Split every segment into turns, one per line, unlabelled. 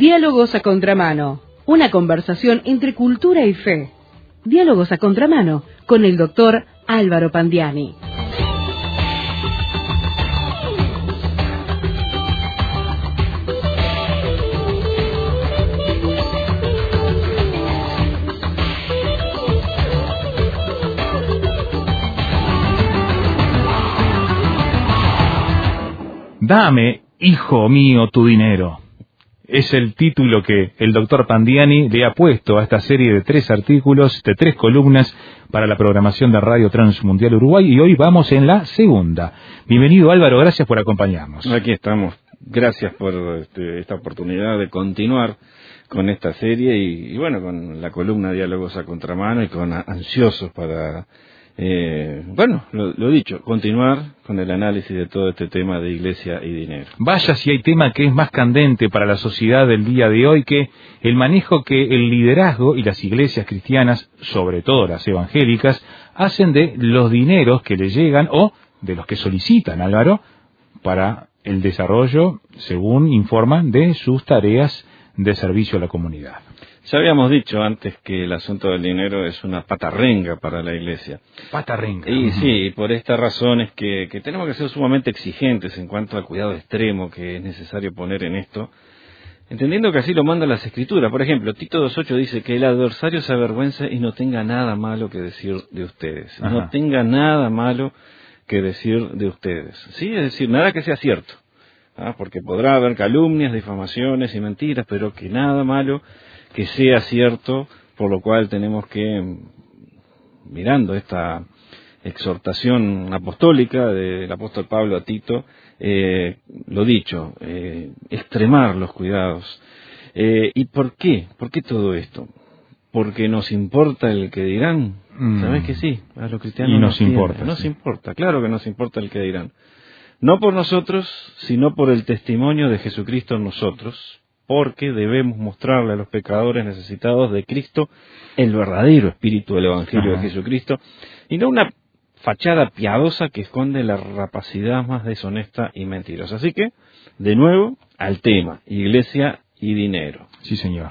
Diálogos a contramano, una conversación entre cultura y fe. Diálogos a contramano con el doctor Álvaro Pandiani.
Dame, hijo mío, tu dinero. Es el título que el doctor Pandiani le ha puesto a esta serie de 3 artículos, de 3 columnas para la programación de Radio Transmundial Uruguay, y hoy vamos en la segunda. Bienvenido, Álvaro, gracias por acompañarnos.
Aquí estamos. Gracias por esta oportunidad de continuar con esta serie y bueno, con la columna Diálogos a Contramano y con ansiosos para... lo dicho, continuar con el análisis de todo este tema de iglesia y dinero.
Vaya si hay tema que es más candente para la sociedad del día de hoy que el manejo que el liderazgo y las iglesias cristianas, sobre todo las evangélicas, hacen de los dineros que les llegan o de los que solicitan, Álvaro, para el desarrollo, según informan, de sus tareas de servicio a la comunidad.
Ya habíamos dicho antes que el asunto del dinero es una patarrenga para la iglesia.
Patarrenga.
Y sí, por esta razón es que tenemos que ser sumamente exigentes en cuanto al cuidado extremo que es necesario poner en esto, entendiendo que así lo mandan las Escrituras. Por ejemplo, Tito 2.8 dice que el adversario se avergüence y no tenga nada malo que decir de ustedes. Ajá. No tenga nada malo que decir de ustedes. ¿Sí? Es decir, nada que sea cierto. Porque podrá haber calumnias, difamaciones y mentiras, pero que nada malo que sea cierto, por lo cual tenemos que, mirando esta exhortación apostólica del apóstol Pablo a Tito, lo dicho, extremar los cuidados. ¿Y por qué? ¿Por qué todo esto? Porque nos importa el que dirán. ¿Sabes que sí? A los cristianos
y nos importa.
Nos importa, claro que nos importa el que dirán. No por nosotros, sino por el testimonio de Jesucristo en nosotros, porque debemos mostrarle a los pecadores necesitados de Cristo el verdadero espíritu del Evangelio de Jesucristo, y no una fachada piadosa que esconde la rapacidad más deshonesta y mentirosa. Así que, de nuevo, al tema, iglesia y dinero.
Sí, señor.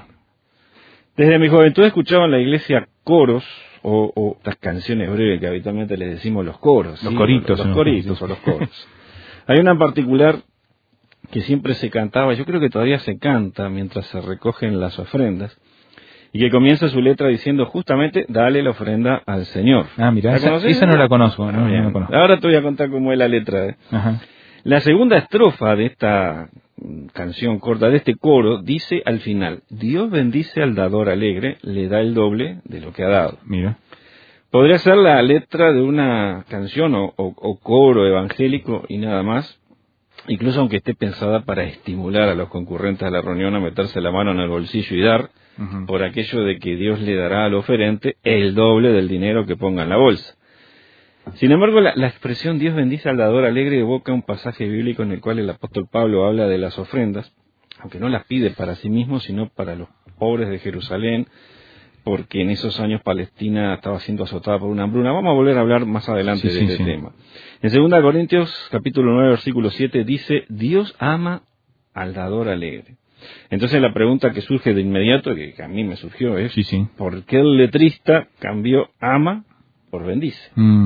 Desde mi juventud escuchaba en la iglesia coros, o las canciones breves que habitualmente les decimos los coros.
Los
¿sí?
coritos.
Los coritos o los coros. Hay una en particular que siempre se cantaba, yo creo que todavía se canta mientras se recogen las ofrendas, y que comienza su letra diciendo justamente, dale la ofrenda al Señor.
Mira, esa no la conozco. No la conozco.
Ahora te voy a contar cómo es la letra.
Ajá.
La segunda estrofa de esta canción corta, de este coro, dice al final, Dios bendice al dador alegre, le da el doble de lo que ha dado.
Mira.
Podría ser la letra de una canción o coro evangélico y nada más, incluso aunque esté pensada para estimular a los concurrentes a la reunión a meterse la mano en el bolsillo y dar, por aquello de que Dios le dará al oferente el doble del dinero que ponga en la bolsa. Sin embargo, la expresión Dios bendice al dador alegre evoca un pasaje bíblico en el cual el apóstol Pablo habla de las ofrendas, aunque no las pide para sí mismo, sino para los pobres de Jerusalén, porque en esos años Palestina estaba siendo azotada por una hambruna. Vamos a volver a hablar más adelante de este tema. En 2 Corintios, capítulo 9, versículo 7, dice, Dios ama al dador alegre. Entonces la pregunta que surge de inmediato, que a mí me surgió, es, ¿por qué el letrista cambió ama por bendice?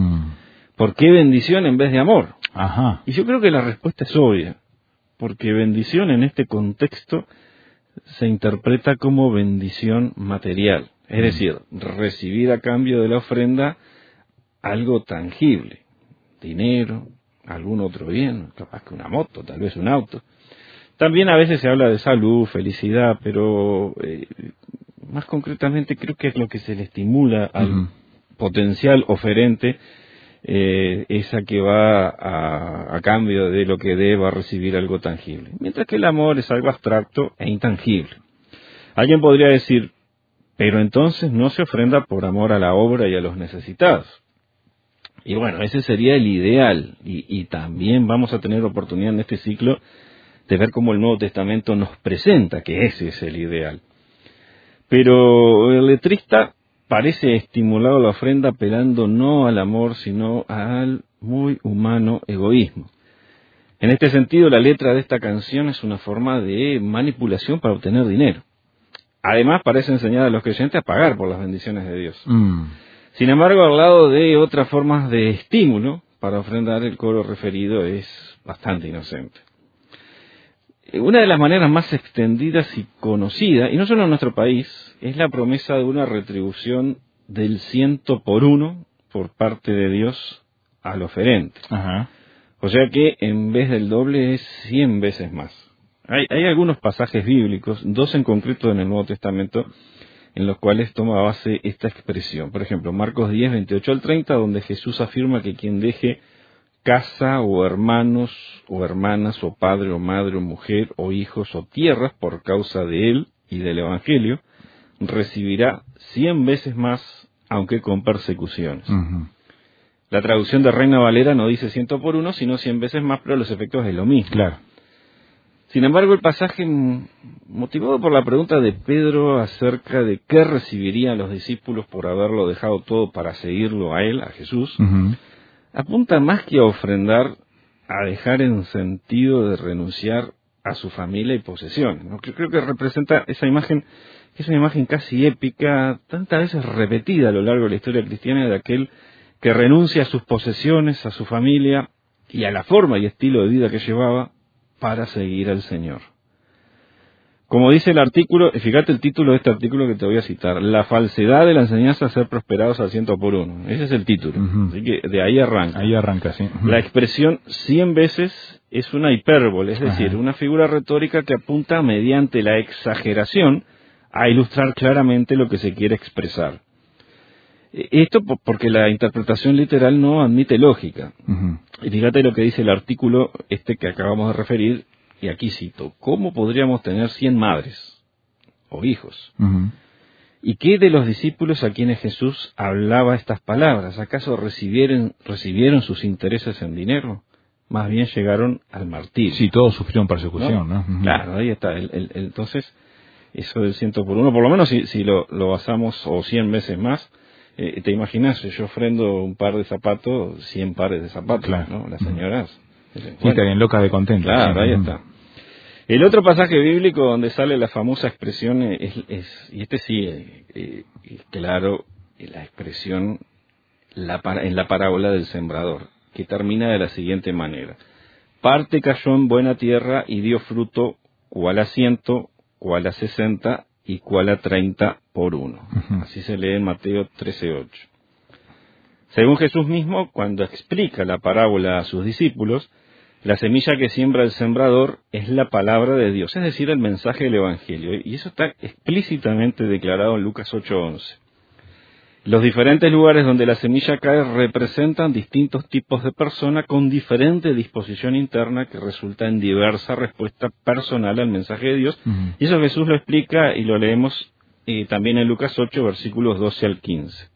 ¿Por qué bendición en vez de amor?
Ajá.
Y yo creo que la respuesta es obvia, porque bendición en este contexto se interpreta como bendición material. Es decir, recibir a cambio de la ofrenda algo tangible, dinero, algún otro bien, capaz que una moto, tal vez un auto. También a veces se habla de salud, felicidad, pero más concretamente creo que es lo que se le estimula al potencial oferente, esa que va a cambio de lo que deba recibir algo tangible. Mientras que el amor es algo abstracto e intangible. Alguien podría decir, pero entonces no se ofrenda por amor a la obra y a los necesitados. Y bueno, ese sería el ideal. Y también vamos a tener oportunidad en este ciclo de ver cómo el Nuevo Testamento nos presenta que ese es el ideal. Pero el letrista parece estimulado a la ofrenda apelando no al amor, sino al muy humano egoísmo. En este sentido, la letra de esta canción es una forma de manipulación para obtener dinero. Además, parece enseñar a los creyentes a pagar por las bendiciones de Dios. Sin embargo, al lado de otras formas de estímulo para ofrendar, el coro referido es bastante inocente. Una de las maneras más extendidas y conocidas, y no solo en nuestro país, es la promesa de una retribución del 100 por parte de Dios al oferente.
Ajá.
O sea que en vez del doble es 100 veces más. Hay algunos pasajes bíblicos, 2 en concreto en el Nuevo Testamento, en los cuales toma base esta expresión. Por ejemplo, Marcos 10, 28 al 30, donde Jesús afirma que quien deje casa o hermanos o hermanas o padre o madre o mujer o hijos o tierras por causa de él y del Evangelio, recibirá 100 veces más, aunque con persecuciones.
Uh-huh.
La traducción de Reina Valera no dice 100 por 1, sino 100 veces más, pero los efectos es lo mismo.
Claro.
Sin embargo, el pasaje, motivado por la pregunta de Pedro acerca de qué recibirían los discípulos por haberlo dejado todo para seguirlo a él, a Jesús,
Uh-huh.
apunta más que a ofrendar, a dejar en sentido de renunciar a su familia y posesiones, ¿no? Creo que representa esa imagen, que es una imagen casi épica, tantas veces repetida a lo largo de la historia cristiana, de aquel que renuncia a sus posesiones, a su familia y a la forma y estilo de vida que llevaba para seguir al Señor. Como dice el artículo, fíjate el título de este artículo que te voy a citar: La falsedad de la enseñanza a ser prosperados al 100 por 1. Ese es el título.
Uh-huh.
Así que de ahí arranca.
Ahí arranca, sí. Uh-huh.
La expresión 100 veces es una hipérbole, es decir,
Ajá.
una figura retórica que apunta mediante la exageración a ilustrar claramente lo que se quiere expresar. Esto porque la interpretación literal no admite lógica.
Uh-huh.
Y fíjate lo que dice el artículo que acabamos de referir, y aquí cito: ¿cómo podríamos tener 100 madres o hijos?
Uh-huh.
¿Y qué de los discípulos a quienes Jesús hablaba estas palabras? ¿Acaso recibieron sus intereses en dinero? Más bien llegaron al martirio.
Sí, todos sufrieron persecución, ¿no? Uh-huh.
Claro, ahí está. Entonces, eso del 100 por 1, por lo menos si lo basamos, o 100 veces más, te imaginas, yo ofrendo un par de zapatos, 100 pares de zapatos,
Claro.
¿no? Las señoras.
Sí, estarían locas de contento.
Claro,
sí.
ahí está. El otro pasaje bíblico donde sale la famosa expresión y este sí, claro, la expresión en la parábola del sembrador, que termina de la siguiente manera: parte cayó en buena tierra y dio fruto, cual a 100, cual a 60 y cual a 30 por 1.
Uh-huh.
Así se lee en Mateo 13:8. Según Jesús mismo, cuando explica la parábola a sus discípulos, la semilla que siembra el sembrador es la palabra de Dios, es decir, el mensaje del Evangelio. Y eso está explícitamente declarado en Lucas 8:11. Los diferentes lugares donde la semilla cae representan distintos tipos de personas con diferente disposición interna que resulta en diversa respuesta personal al mensaje de Dios.
Uh-huh.
Y eso Jesús lo explica y lo leemos también en Lucas 8, versículos 12 al 15.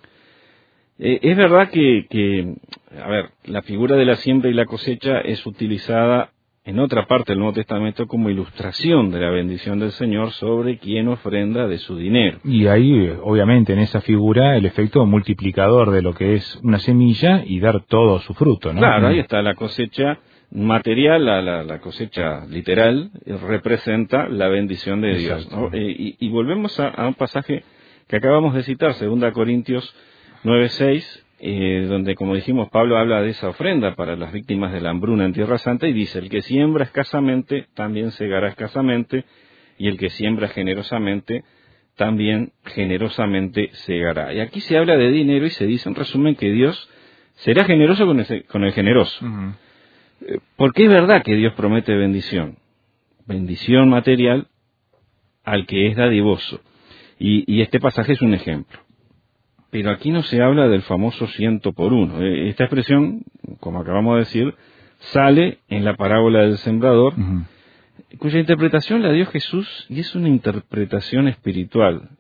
Es verdad que, la figura de la siembra y la cosecha es utilizada en otra parte del Nuevo Testamento como ilustración de la bendición del Señor sobre quien ofrenda de su dinero.
Y ahí, obviamente, en esa figura, el efecto multiplicador de lo que es una semilla y dar todo su fruto, ¿no?
Claro, ahí está la cosecha material, la cosecha literal, representa la bendición de Dios, ¿no? Y volvemos a un pasaje que acabamos de citar, 2 Corintios 9:6, donde, como dijimos, Pablo habla de esa ofrenda para las víctimas de la hambruna en Tierra Santa y dice: el que siembra escasamente también segará escasamente, y el que siembra generosamente también generosamente segará. Y aquí se habla de dinero y se dice en resumen que Dios será generoso con el generoso.
Uh-huh.
Porque es verdad que Dios promete bendición material al que es dadivoso, y este pasaje es un ejemplo. Pero aquí no se habla del famoso 100 por 1. Esta expresión, como acabamos de decir, sale en la parábola del sembrador,
Uh-huh.
cuya interpretación la dio Jesús, y es una interpretación espiritual.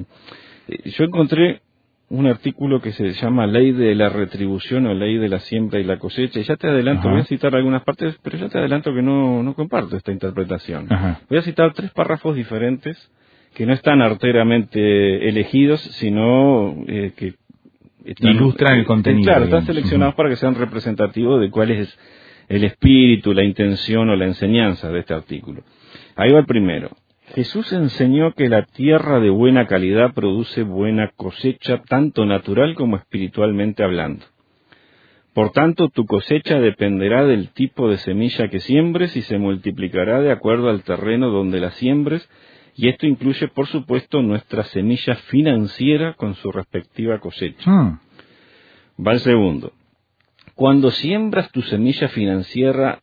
Yo encontré un artículo que se llama Ley de la Retribución o Ley de la Siembra y la Cosecha, y ya te adelanto,
Ajá.
voy a citar algunas partes, pero ya te adelanto que no comparto esta interpretación.
Ajá.
Voy a citar 3 párrafos diferentes que no están arteramente elegidos, sino que
ilustran el contenido.
Claro, están
digamos.
seleccionados
Uh-huh.
para que sean representativos de cuál es el espíritu, la intención o la enseñanza de este artículo. Ahí va el primero. Jesús enseñó que la tierra de buena calidad produce buena cosecha, tanto natural como espiritualmente hablando. Por tanto, tu cosecha dependerá del tipo de semilla que siembres y se multiplicará de acuerdo al terreno donde la siembres, y esto incluye, por supuesto, nuestra semilla financiera con su respectiva cosecha. Va el segundo. Cuando siembras tu semilla financiera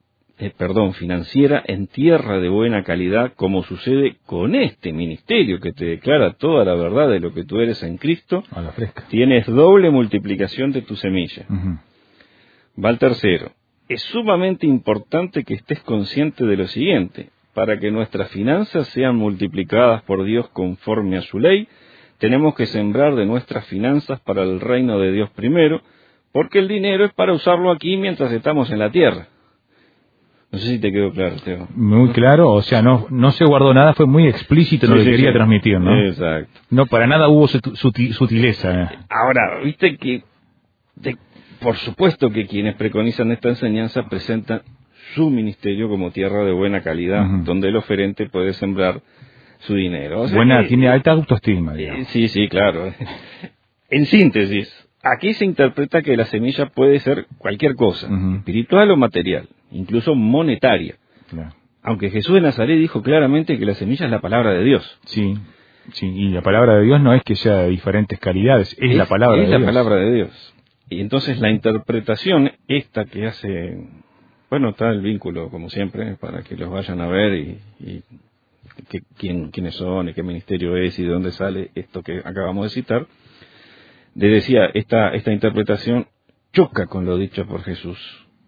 en tierra de buena calidad, como sucede con este ministerio que te declara toda la verdad de lo que tú eres en Cristo,
a la fresca,
tienes doble multiplicación de tu semilla. Va el tercero. Es sumamente importante que estés consciente de lo siguiente. Para que nuestras finanzas sean multiplicadas por Dios conforme a su ley, tenemos que sembrar de nuestras finanzas para el reino de Dios primero, porque el dinero es para usarlo aquí mientras estamos en la tierra. No sé si te quedó claro, Teo.
Muy claro, o sea, no se guardó nada, fue muy explícito en lo que quería transmitir, ¿no?
Exacto.
No, para nada hubo sutileza.
Ahora, viste que, por supuesto que quienes preconizan esta enseñanza presentan su ministerio como tierra de buena calidad, donde el oferente puede sembrar su dinero. O sea
tiene alta autoestima, digamos.
Sí, claro. En síntesis, aquí se interpreta que la semilla puede ser cualquier cosa, espiritual o material, incluso monetaria.
Claro.
Aunque Jesús de Nazaret dijo claramente que la semilla es la palabra de Dios.
Sí, y la palabra de Dios no es que sea de diferentes calidades, es la palabra de Dios.
Es la palabra de Dios. Y entonces la interpretación esta que hace, bueno, está el vínculo, como siempre, para que los vayan a ver y quiénes son y qué ministerio es y de dónde sale esto que acabamos de citar. Le decía, esta interpretación choca con lo dicho por Jesús.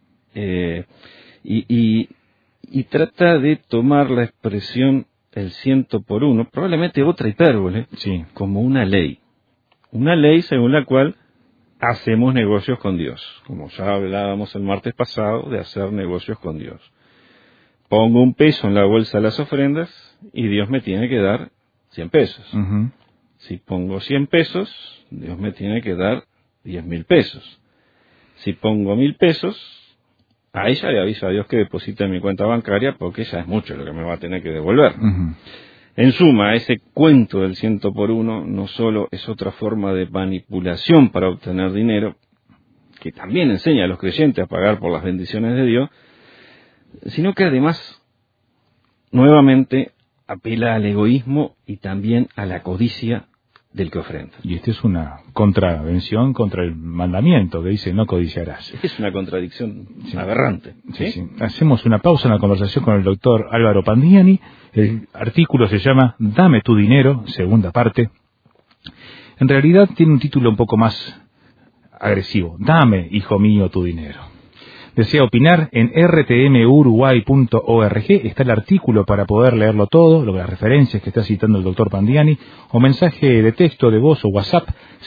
Y trata de tomar la expresión el 100 por 1, probablemente otra hipérbole, como una ley. Una ley según la cual hacemos negocios con Dios, como ya hablábamos el martes pasado de hacer negocios con Dios. Pongo $1 en la bolsa de las ofrendas y Dios me tiene que dar 100 pesos. Si pongo 100 pesos, Dios me tiene que dar 10.000 pesos. Si pongo 1.000 pesos, ahí ya le aviso a Dios que deposite en mi cuenta bancaria, porque ya es mucho lo que me va a tener que devolver. En suma, ese cuento del 100 por 1 no solo es otra forma de manipulación para obtener dinero, que también enseña a los creyentes a pagar por las bendiciones de Dios, sino que además, nuevamente, apela al egoísmo y también a la codicia del que ofrenda.
Y esta es una contravención contra el mandamiento que dice no codiciarás.
Es una contradicción aberrante.
Sí. Hacemos una pausa en la conversación con el doctor Álvaro Pandiani. El artículo se llama Dame tu dinero, segunda parte. En realidad tiene un título un poco más agresivo. Dame, hijo mío, tu dinero. Desea opinar en rtmuruguay.org, está el artículo para poder leerlo todo, las referencias que está citando el doctor Pandiani, o mensaje de texto, de voz o WhatsApp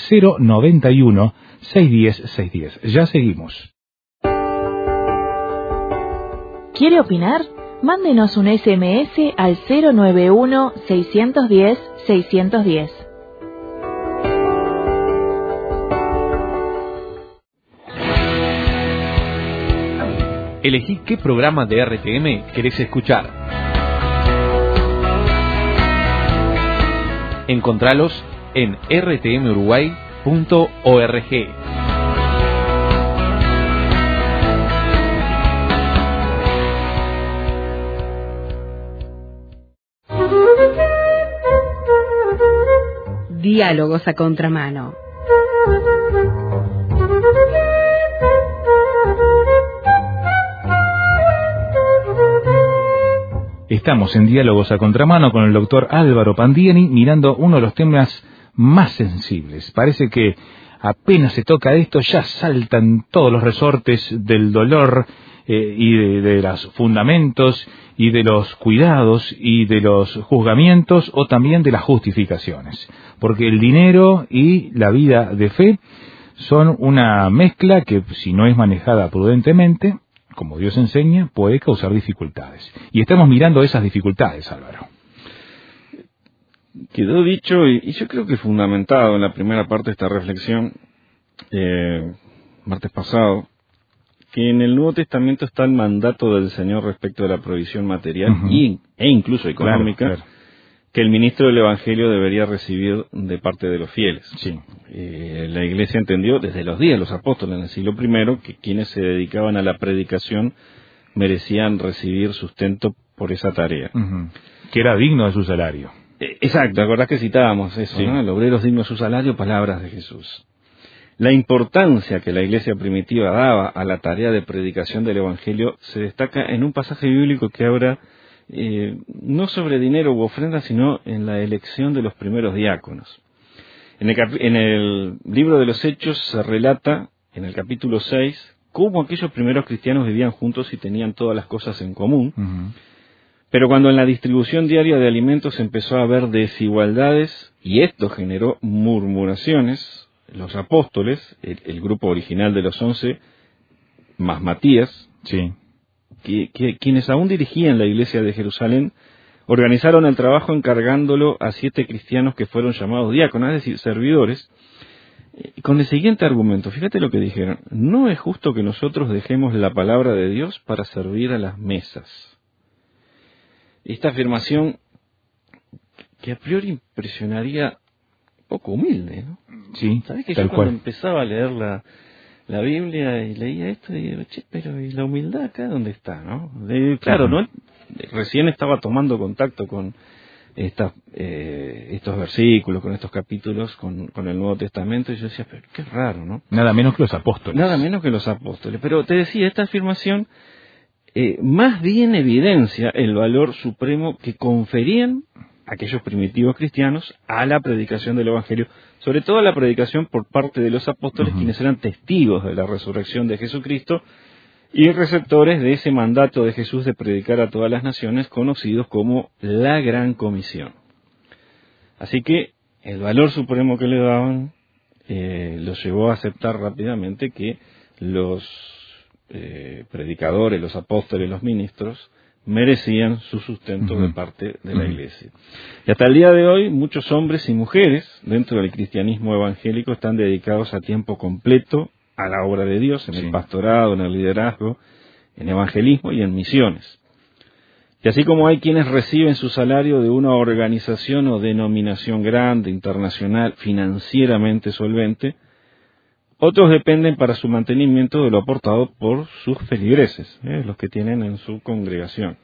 091-610-610. Ya seguimos.
¿Quiere opinar? Mándenos un SMS al 091-610-610.
Elegí qué programa de RTM querés escuchar. Encontralos en rtmuruguay.org.
Diálogos a contramano.
Estamos en Diálogos a Contramano con el doctor Álvaro Pandiani, mirando uno de los temas más sensibles. Parece que apenas se toca esto, ya saltan todos los resortes del dolor y de los fundamentos y de los cuidados y de los juzgamientos o también de las justificaciones. Porque el dinero y la vida de fe son una mezcla que, si no es manejada prudentemente, como Dios enseña, puede causar dificultades. Y estamos mirando esas dificultades, Álvaro.
Quedó dicho, y yo creo que fundamentado en la primera parte de esta reflexión, martes pasado, que en el Nuevo Testamento está el mandato del Señor respecto a la provisión material e incluso económica,
Claro.
que el ministro del Evangelio debería recibir de parte de los fieles.
Sí.
La Iglesia entendió desde los días de los apóstoles en el siglo I que quienes se dedicaban a la predicación merecían recibir sustento por esa tarea.
Que era digno de su salario.
Exacto, ¿acordás que citábamos eso?
Sí.
¿No? El obrero es digno de su salario, palabras de Jesús. La importancia que la Iglesia primitiva daba a la tarea de predicación del Evangelio se destaca en un pasaje bíblico que habla no sobre dinero u ofrenda, sino en la elección de los primeros diáconos. En el libro de los Hechos se relata, en el capítulo 6, cómo aquellos primeros cristianos vivían juntos y tenían todas las cosas en común. Pero cuando en la distribución diaria de alimentos empezó a haber desigualdades, y esto generó murmuraciones, los apóstoles, el grupo original de los 11, más Matías,
Sí.
quienes aún dirigían la iglesia de Jerusalén, organizaron el trabajo encargándolo a 7 cristianos que fueron llamados diáconos, es decir, servidores, con el siguiente argumento. Fíjate lo que dijeron: no es justo que nosotros dejemos la palabra de Dios para servir a las mesas. Esta afirmación, que a priori impresionaría, poco humilde, ¿no?
Sí,
¿Sabés que
tal
yo cuando
cual.
empezaba a leer la Biblia y leía esto, y digo, che, pero ¿y la humildad acá dónde está, no? Claro, ¿no? Recién estaba tomando contacto con estos versículos, con estos capítulos, con el Nuevo Testamento, y yo decía, pero qué raro, ¿no?
Nada menos que los apóstoles.
Nada menos que los apóstoles. Pero te decía, esta afirmación más bien evidencia el valor supremo que conferían aquellos primitivos cristianos a la predicación del Evangelio, sobre todo a la predicación por parte de los apóstoles, quienes eran testigos de la resurrección de Jesucristo y receptores de ese mandato de Jesús de predicar a todas las naciones, conocidos como la Gran Comisión. Así que el valor supremo que le daban los llevó a aceptar rápidamente que los predicadores, los apóstoles, los ministros merecían su sustento de parte de la Iglesia. Y hasta el día de hoy, muchos hombres y mujeres dentro del cristianismo evangélico están dedicados a tiempo completo a la obra de Dios, en el pastorado, en el liderazgo, en evangelismo y en misiones. Y así como hay quienes reciben su salario de una organización o denominación grande, internacional, financieramente solvente, otros dependen para su mantenimiento de lo aportado por sus feligreses, los que tienen en su congregación.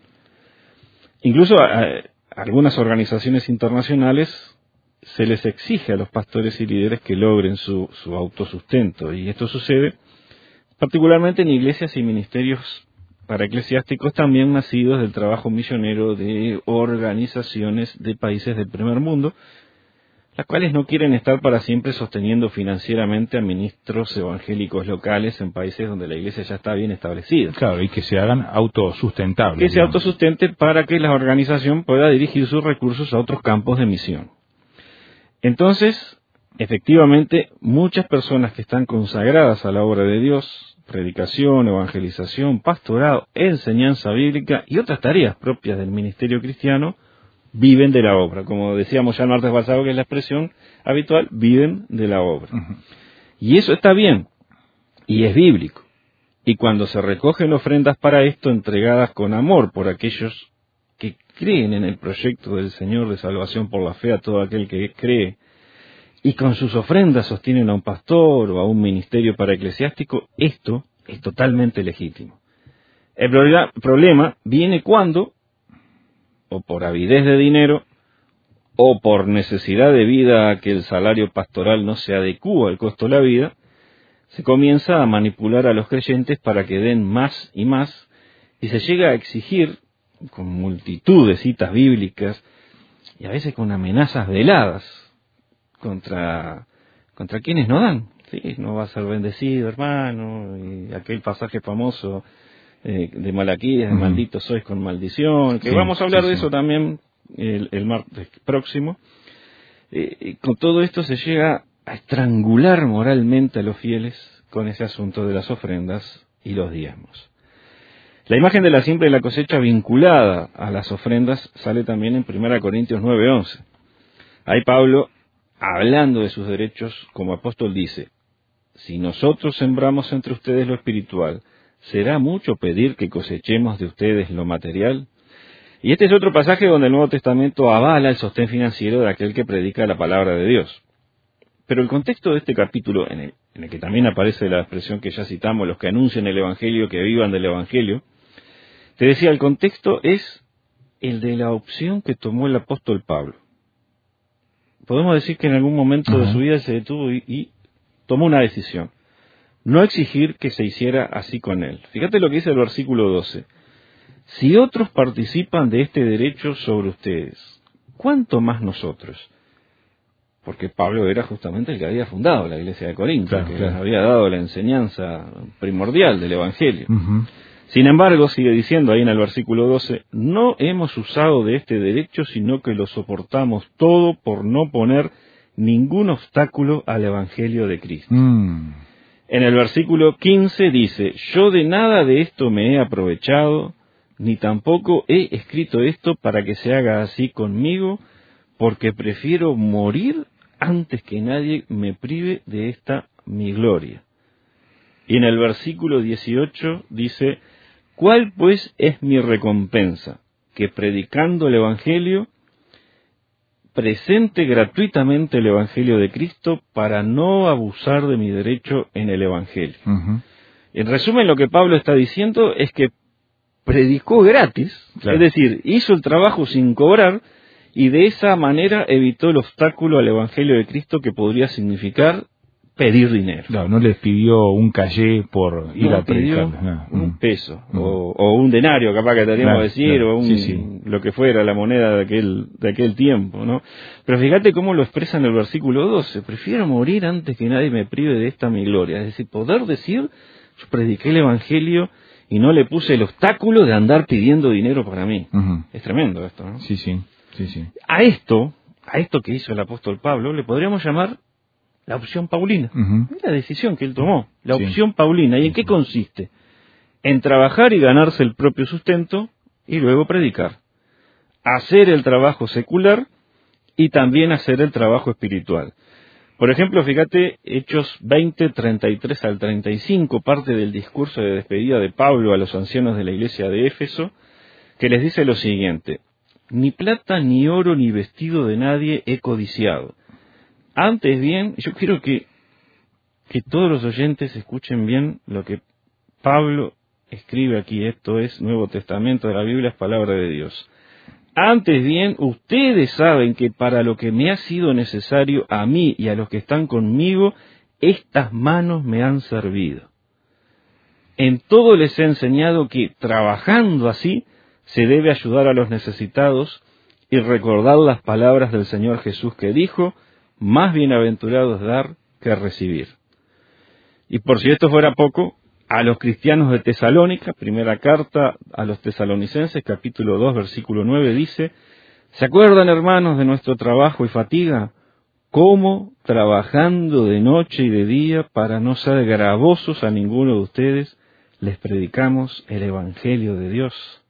Incluso a algunas organizaciones internacionales se les exige a los pastores y líderes que logren su autosustento, y esto sucede particularmente en iglesias y ministerios para eclesiásticos también nacidos del trabajo misionero de organizaciones de países del primer mundo, las cuales no quieren estar para siempre sosteniendo financieramente a ministros evangélicos locales en países donde la iglesia ya está bien establecida.
Claro, y que se hagan autosustentables.
Que se autosustente para que la organización pueda dirigir sus recursos a otros campos de misión. Entonces, efectivamente, muchas personas que están consagradas a la obra de Dios, predicación, evangelización, pastorado, enseñanza bíblica y otras tareas propias del ministerio cristiano, viven de la obra. Como decíamos ya el martes pasado, que es la expresión habitual, viven de la obra. Y eso está bien, y es bíblico. Y cuando se recogen ofrendas para esto, entregadas con amor por aquellos que creen en el proyecto del Señor de salvación por la fe a todo aquel que cree, y con sus ofrendas sostienen a un pastor o a un ministerio para eclesiástico, esto es totalmente legítimo. El problema viene cuando, o por avidez de dinero, o por necesidad debido a que el salario pastoral no se adecúa al costo de la vida, se comienza a manipular a los creyentes para que den más y más, y se llega a exigir, con multitud de citas bíblicas, y a veces con amenazas veladas, contra quienes no dan. Sí, no va a ser bendecido, hermano, y aquel pasaje famoso de Malaquías, malditos sois con maldición, que vamos a hablar de eso también el martes próximo. Con todo esto se llega a estrangular moralmente a los fieles con ese asunto de las ofrendas y los diezmos. La imagen de la siembra y la cosecha vinculada a las ofrendas sale también en 1 Corintios 9:11. Ahí Pablo, hablando de sus derechos como apóstol, dice: si nosotros sembramos entre ustedes lo espiritual, ¿será mucho pedir que cosechemos de ustedes lo material? Y este es otro pasaje donde el Nuevo Testamento avala el sostén financiero de aquel que predica la palabra de Dios. Pero el contexto de este capítulo, en el que también aparece la expresión que ya citamos, los que anuncian el Evangelio, que vivan del Evangelio, te decía, el contexto es el de la opción que tomó el apóstol Pablo. Podemos decir que en algún momento de su vida se detuvo y tomó una decisión. No exigir que se hiciera así con él. Fíjate lo que dice el versículo 12. Si otros participan de este derecho sobre ustedes, ¿cuánto más nosotros? Porque Pablo era justamente el que había fundado la iglesia de Corinto, que les había dado la enseñanza primordial del Evangelio. Sin embargo, sigue diciendo ahí en el versículo 12, no hemos usado de este derecho, sino que lo soportamos todo por no poner ningún obstáculo al Evangelio de Cristo. En el versículo 15 dice, yo de nada de esto me he aprovechado, ni tampoco he escrito esto para que se haga así conmigo, porque prefiero morir antes que nadie me prive de esta mi gloria. Y en el versículo 18 dice, ¿cuál pues es mi recompensa? Que predicando el Evangelio, presente gratuitamente el Evangelio de Cristo para no abusar de mi derecho en el Evangelio. En resumen, lo que Pablo está diciendo es que predicó gratis, es decir, hizo el trabajo sin cobrar, y de esa manera evitó el obstáculo al Evangelio de Cristo que podría significar pedir dinero.
Claro, no les pidió un callé por ir a predicar.
Un peso, o un denario, capaz que tendríamos decir, o lo que fuera, la moneda de aquel tiempo, ¿no? Pero fíjate cómo lo expresa en el versículo 12, prefiero morir antes que nadie me prive de esta mi gloria. Es decir, poder decir, yo prediqué el Evangelio y no le puse el obstáculo de andar pidiendo dinero para mí. Es tremendo esto, ¿no?
Sí.
A esto que hizo el apóstol Pablo, le podríamos llamar la opción paulina. Es la decisión que él tomó, la opción paulina. ¿Y en qué consiste? En trabajar y ganarse el propio sustento y luego predicar. Hacer el trabajo secular y también hacer el trabajo espiritual. Por ejemplo, fíjate, Hechos 20, 33 al 35, parte del discurso de despedida de Pablo a los ancianos de la iglesia de Éfeso, que les dice lo siguiente: ni plata, ni oro, ni vestido de nadie he codiciado. Antes bien, yo quiero que todos los oyentes escuchen bien lo que Pablo escribe aquí. Esto es Nuevo Testamento de la Biblia, es palabra de Dios. Antes bien, ustedes saben que para lo que me ha sido necesario a mí y a los que están conmigo, estas manos me han servido. En todo les he enseñado que, trabajando así, se debe ayudar a los necesitados y recordar las palabras del Señor Jesús que dijo, más bienaventurado es dar que recibir. Y por si esto fuera poco, a los cristianos de Tesalónica, primera carta a los tesalonicenses, capítulo 2, versículo 9, dice, ¿se acuerdan, hermanos, de nuestro trabajo y fatiga? Cómo, trabajando de noche y de día, para no ser gravosos a ninguno de ustedes, les predicamos el Evangelio de Dios.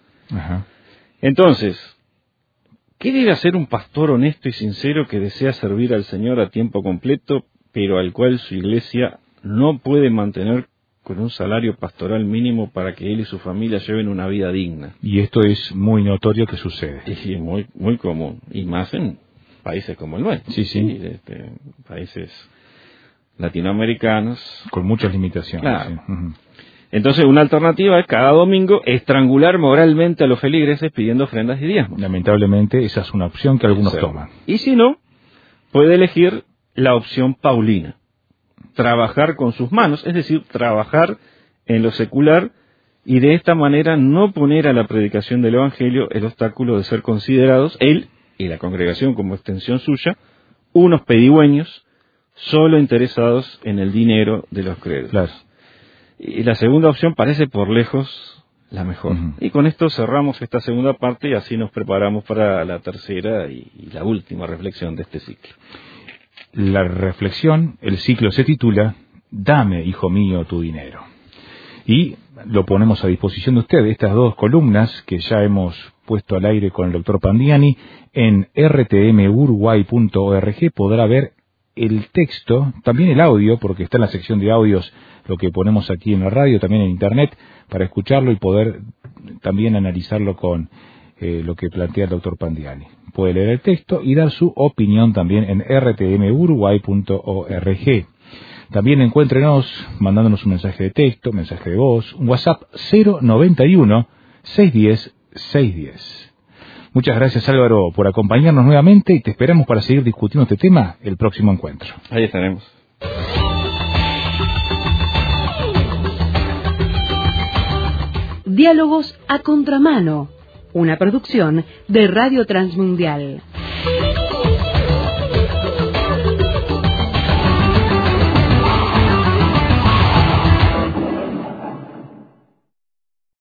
Entonces, ¿qué debe hacer un pastor honesto y sincero que desea servir al Señor a tiempo completo, pero al cual su iglesia no puede mantener con un salario pastoral mínimo para que él y su familia lleven una vida digna?
Y esto es muy notorio que sucede.
Y muy, muy común, y más en países como el nuestro.
Sí.
Países latinoamericanos.
Con muchas limitaciones.
Claro. Entonces, una alternativa es cada domingo estrangular moralmente a los feligreses pidiendo ofrendas y diezmos.
Lamentablemente, esa es una opción que algunos toman.
Y si no, puede elegir la opción paulina. Trabajar con sus manos, es decir, trabajar en lo secular y de esta manera no poner a la predicación del Evangelio el obstáculo de ser considerados, él y la congregación como extensión suya, unos pedigüeños solo interesados en el dinero de los crédulos.
Claro.
Y la segunda opción parece por lejos la mejor. Y con esto cerramos esta segunda parte y así nos preparamos para la tercera y la última reflexión de este ciclo.
La reflexión, el ciclo se titula Dame, hijo mío, tu dinero. Y lo ponemos a disposición de ustedes, estas dos columnas que ya hemos puesto al aire con el doctor Pandiani en rtmuruguay.org. Podrá ver el texto, también el audio, porque está en la sección de audios lo que ponemos aquí en la radio, también en internet, para escucharlo y poder también analizarlo con lo que plantea el doctor Pandiani. Puede leer el texto y dar su opinión también en rtmuruguay.org. También encuéntrenos mandándonos un mensaje de texto, mensaje de voz, un WhatsApp 091-610-610. Muchas gracias, Álvaro, por acompañarnos nuevamente y te esperamos para seguir discutiendo este tema el próximo encuentro.
Ahí estaremos.
Diálogos a Contramano, una producción de Radio Transmundial.